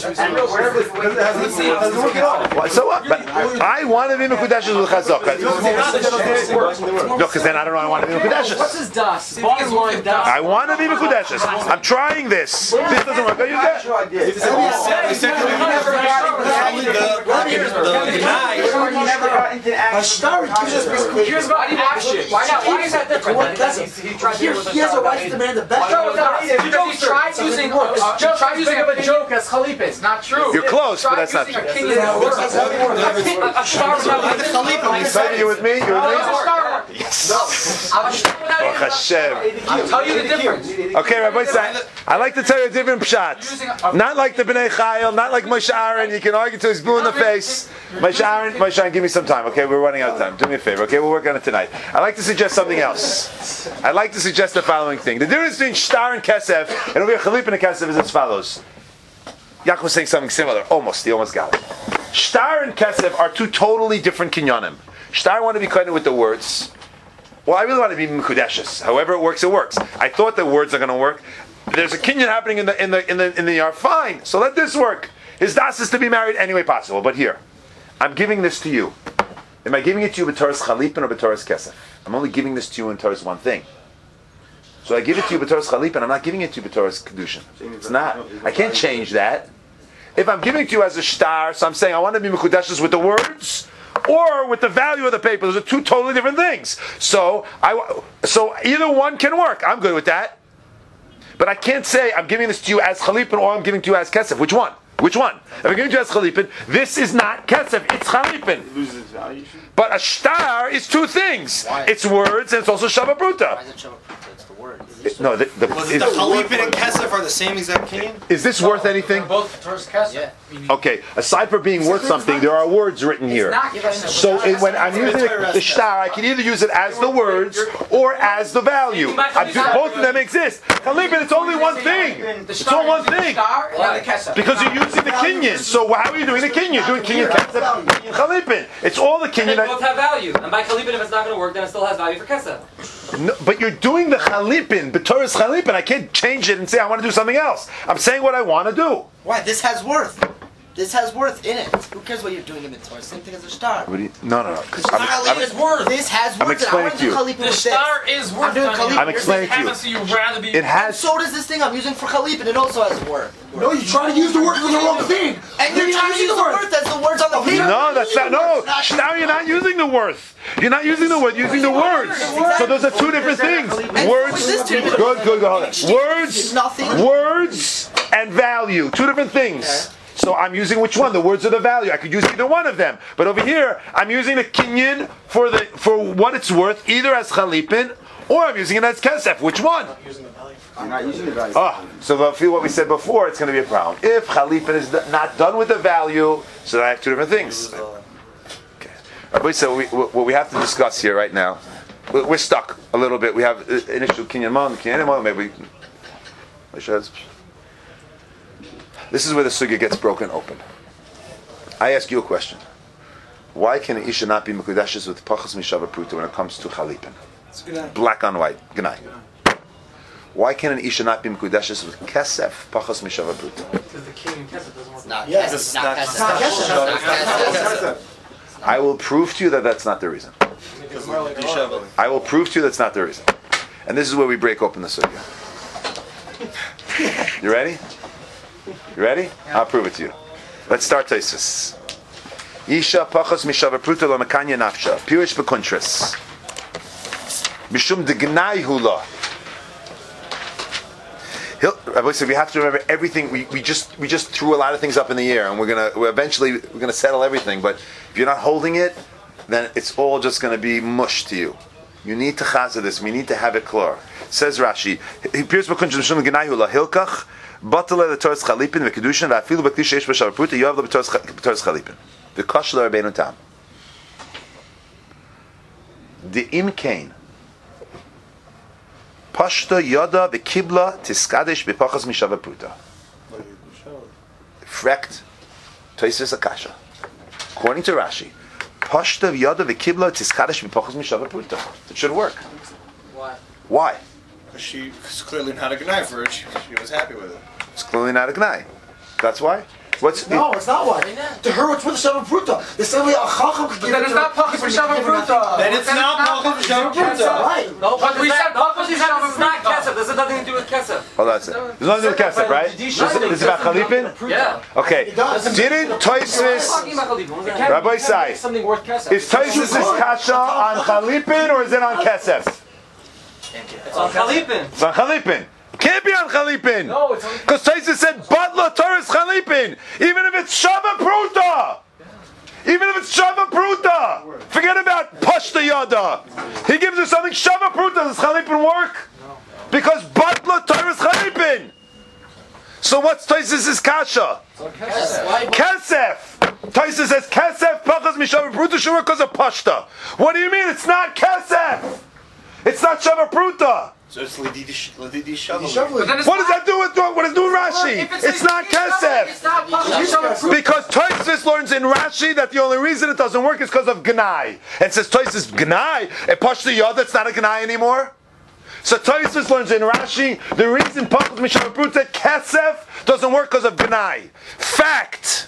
So what? But I want to be Mekudeshes with Chazak. No, because then I don't know I want to be Mekudeshes. What's his Das? Bottom line Das. I want to be Mekudeshes. I'm trying this. This doesn't work. I use that. Here's about the action. Why not? Why is that different? He has a right to demand the best. He tried using a joke as Chalipin. It's not true. You're close, but that's not true. Are you with me? You with me? Yes. Baruch Hashem. I'll tell you the difference. Okay, Rabbi Stein, I like to tell you a different pshat. Not like the Bnei Chayil, not like Moshe Aaron. You can argue till he's blue in the face. Moshe Aaron, give me some time. Okay, we're running out of time. Do me a favor. Okay, we'll work on it tonight. I'd like to suggest something else. I'd like to suggest the following thing. The difference between Shtar and Kesef, and over here Chalipin and Kesef, is as follows. Yaakov was saying something similar. Almost. He almost got it. Shtar and Kesef are two totally different kinyanim. Shtar want to be connected with the words. Well, I really want to be Mekudeshes. However it works, it works. I thought the words are going to work. There's a kinyan happening in the yard. Fine. So let this work. His das is to be married any way possible. But here, I'm giving this to you. Am I giving it to you b'toras Chalipin or b'toras Kesef? I'm only giving this to you in Torah's one thing. So I give it to you b'toras Chalipin. I'm not giving it to you b'toras Kedushin. It's not. I can't change that. If I'm giving it to you as a shtar, so I'm saying I want to be Mekudeshes with the words or with the value of the paper. Those are two totally different things. So either one can work. I'm good with that. But I can't say I'm giving this to you as Chalipin or I'm giving it to you as Kesef. Which one? Which one? If I'm giving it to you as Chalipin, this is not Kesef, it's Chalipin. It loses its value. But a shtar is two things. Why? It's words and it's also Shava Pruta. Why is it Shava Pruta? It's the word. No, Was it the Chalipin and Kesef are the same exact kinyan? is this worth anything? Both first Kesef. Yeah. Okay, aside from being worth something, there are words written here. So when I'm using the shtar, I can either use it as the words or as the value. Both of them exist. Chalipin, it's only one thing. It's all one thing. Because you're using the kinyan. So how are you doing the kinyan? You're doing kinyan Kesef, kinyan Chalipin. It's all the And they kinyan. both have value. And by Chalipin, if it's not going to work, then it still has value for Kesef. No, but you're doing the Chalipin, b'toras Chalipin. I can't change it and say I want to do something else. I'm saying what I want to do. Why? This has worth. This has worth in it. Who cares what you're doing in the Torah? Same thing as a star. What do you, no. This worth. This has worth. explaining to you. The star is worth money. I'm explaining to you. So you'd rather be. It has. So does this thing I'm using for Chalipin. It also has worth. No, you're trying to use the word for the wrong thing. And you're trying to use the worth as the words on the paper. No, that's not. No, now you're not using the worth. You're not using the word. You're using the words. So those are two different things. Words. Good. Hold on. Words and value. Two different things. So I'm using which one? The words or the value. I could use either one of them. But over here, I'm using the kinyan for what it's worth, either as Chalipin or I'm using it as Kesef. Which one? I'm not using the value. So if I feel what we said before, it's going to be a problem. If Chalipin is not done with the value, so I have two different things. Okay. So what we have to discuss here right now, we're stuck a little bit. We have an issue kinyan mon, maybe. This is where the sugya gets broken open. I ask you a question. Why can an isha not be mekudeshes with pachas mishava pruta when it comes to Chalipin? Black on white. Gnai. Why can an isha not be mekudeshes with kesef pachos mishava pruta? Because the king in Kesef doesn't work. Not Yes. Kesef. It's Not not Kesef. Kesef. Not Kesef. I will prove to you that that's not the reason. Because of the disheveling. I will prove to you that's not the reason. And this is where we break open the sugya. You ready? You ready? I'll prove it to you. Let's start Taisus. Isha pachos mishava pruta lo mekanya nafsha. Pirish b'kontris. Mishum degnai hula. Rabbi said we have to remember everything. We just threw a lot of things up in the air, and we're gonna settle everything. But if you're not holding it, then it's all just gonna be mush to you. You need to chaza this. We need to have it clear. Says Rashi, he appears b'kontris mishum degnai hula hilkach. Batale the Torah Chalipin, the Kedushin, the Afilu Baklish Yesh B'Shar Pruta, Yoav the Torah Chalipin. The Kashla Rabbeinu Tam. The Imkain. Pashta Yoda V'Kibla Tiskadesh B'Pachas Mishava Pruta. Frekt Toises Akasha. According to Rashi, Pashta Yoda V'Kibla Tiskadesh B'Pachas Mishava Pruta. It should work. Why? Why? Because she's clearly not a good night for it. She was happy with it. It's clearly not a gnai. That's why. What's No, it's not why. To her, it's with the Shava Pruta. The same way a Chacham could But give then it it's to not Pachas Mishava Pruta. Then it's not Pachas Mishava Pruta. Right. No, but we said Pachas Mishava is not Kesef. This has nothing to do with Kesef. Hold on a second. There's nothing to do with Kesef, right? This is about Chalipin? Yeah. Okay. Didn't We're Toisus, talking about Chalipin. What does that Rabbi mean? Sai, Something worth Kesef. is Toisus' kasha on Chalipin or is it on Kesef? It's on Chalipin. It's on Chalipin. Can't be on Chalipin. No, it's on. Because Toisus said, Batla Torah's Chalipin. Even if it's Shava Pruta. Even if it's Shava Pruta. Forget about Pashta Yada. He gives us something Shava Pruta. Does Chalipin work? Because Batla Torah's Chalipin. So what's Toisus' kasha? Kesef. Toisus says Kesef Pachas Mishava Pruta should work because of Pashta. What do you mean? It's not Kesef. It's not Shava Pruta. So it's Lididi Shovel. But then What does that do with what does it do with Rashi? It's not Kesef. It's not Pachas Mishava Pruta. Because Toisus learns in Rashi that the only reason it doesn't work is because of Gnai. And says Toisus Gnai, and Pashta Yod, that's not a Gnai anymore. So Toisus learns in Rashi the reason Pachas Mishava Pruta Kesef doesn't work because of Gnai. Fact.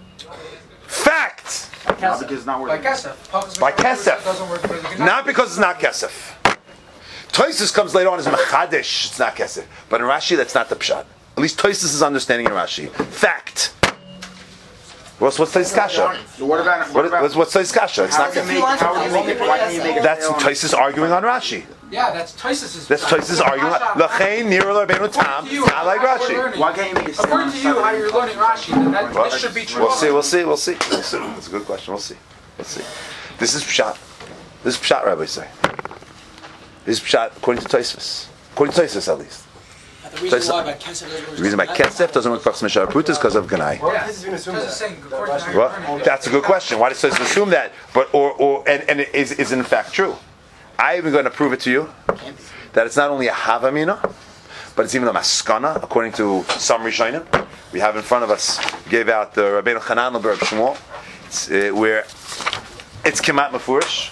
Not because it's not By working. Kesef. By Kesef. Doesn't work for the Not because it's not Kesef. Toisus comes later on as Mechadesh, it's not Kesef. But in Rashi, that's not the Pshat. At least Toisus is understanding in Rashi. Fact. What's Toisus Kasha? What about What's Toisus Kasha? It's not how do you Kesef. make it? Why can you make it? That's Toisus arguing on Rashi. Yeah, that's Toisus'. That's Toisus arguing on Lachain Nira Rabbeinu Tam. Not like Rashi. Why can't you make it? According to you, how you're learning Rashi, that this should be true. We'll see. That's a good question. We'll see. This is Pshat. This is Pshat, Rabbi say. This is Pshat according to Toisus. According to Toisus, at least. The reason why Kesef doesn't work for Mishar Pruta is because of Gnai. Why is he going to assume Toisus that? saying, according to how you're Well, learning. that's a good question. Why does Toisus assume that? But and it is in fact true. I'm even going to prove it to you that it's not only a Havamina, but it's even a Maskana, according to some Rishonim. We have in front of us, gave out the Rabbeinu Chanan of Reb Shmuel, where it's Kemat Mefurish.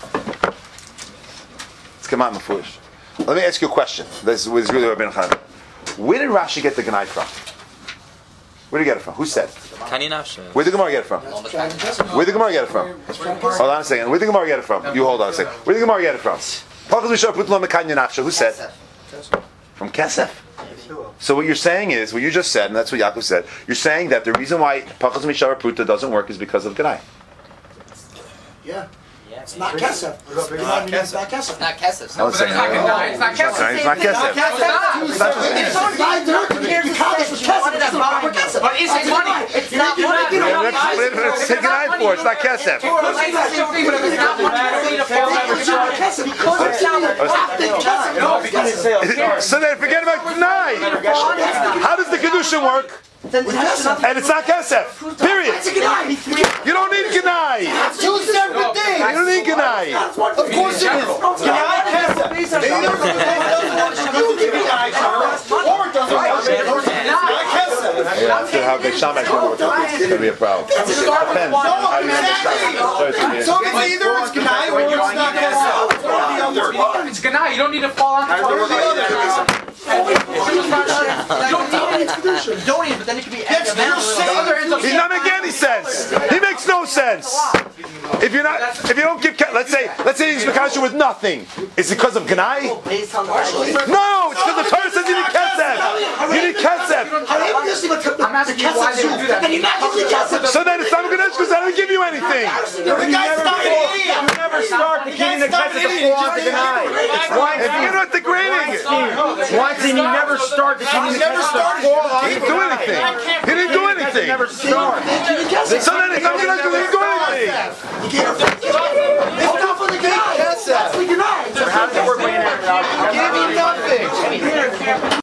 It's Kemat Mefurish. Let me ask you a question. This was really Rabbeinu Chanan. Where did Rashi get the Gnai from? Where did he get it from? Who said? Kani Nafsha. Where did the Gemara get it from? Where did the Gemara get it from? Hold on a second. Where did the Gemara get it from? You hold on a second. Where did the Gemara get it from? Who said? From Kesef. So what you're saying is, what you just said, and that's what Yaakov said, you're saying that the reason why Pachas Mishara Pruta doesn't work is because of Gnai. Yeah. It's not Kesef. It's not Kesef. It's not Kesef. I was saying, It's not Gnai, it's not Kesef. it's not Kesef. It's Kesef. But is it money? It's not money. Let's take Gnai for it. It's not Kesef. So then forget about Gnai. How does the Kedushin work? And it's not Kesef. Period. You don't need Gnai. Two separate things. You don't need Gnai. Of course it is. Yeah, after how Beit Shammai can work, it's going to be a problem. Depends on how you understand. So it's either it's Gnai or it's not Kesef. One or the other. If it's Gnai, you don't need to fall on the Or the other. Don't even, but then it could be That's extra amount. what you're saying. He's not making any sense. He makes no sense. If you don't give, let's say he's Mekasher with nothing. Is it because of Gnai? Based on the No, it's because the Torah says you need Kesef. You need Kesef. So then it's not Ganesh because I don't give you anything. The guy's not an idiot. You never start the king of the Kesef before the Ganai. If you're not degrading it. Weinstein, you never start the king of the Kesef before He didn't do anything. He didn't do anything. never start. So then it's not Ganesh because he didn't do anything. You can't